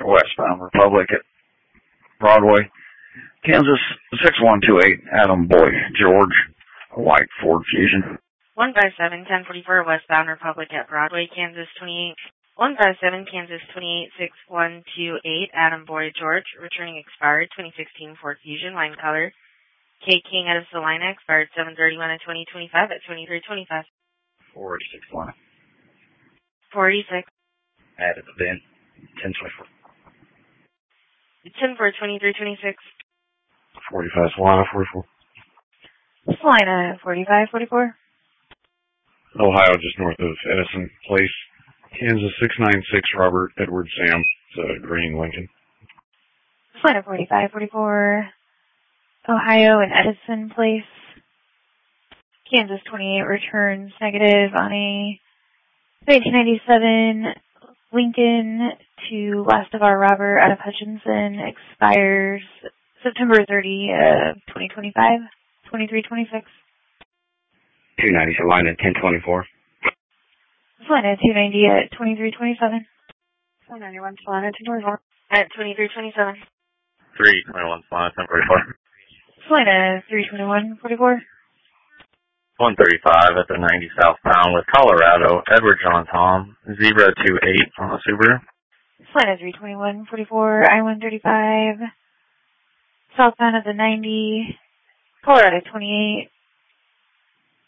westbound Republic at Broadway, Kansas 6128, Adam Boy George, white Ford Fusion. 157, 1044, westbound Republic at Broadway, Kansas 28. 157, Kansas 28, 6128, Adam Boy George, returning expired, 2016 Ford Fusion, line color. K. King out of Salina, expired 7/31 of 2025 at 2325. 461. 486. Added the bin. 1024. 10 for 2326. 45 Salina, 44. Salina, 4544. Ohio, just north of Edison Place. Kansas 696, Robert Edward Sam. It's a green Lincoln. Salina, 4544. Ohio and Edison Place. Kansas 28 returns negative on a 1997 Lincoln to Last of Our Robert out of Hutchinson, expires September 30 of 2025, 2326. 290 Salina, 1024. Salina, 290 at 2327. 491 Salina, 1024. At 2327. 321 Salina, 1044. Salina, 321.44. 135 at the 90 southbound with Colorado, Edward John Tom, 028 on the Subaru. Salina, 321.44. I-135. Southbound of the 90. Colorado, 28.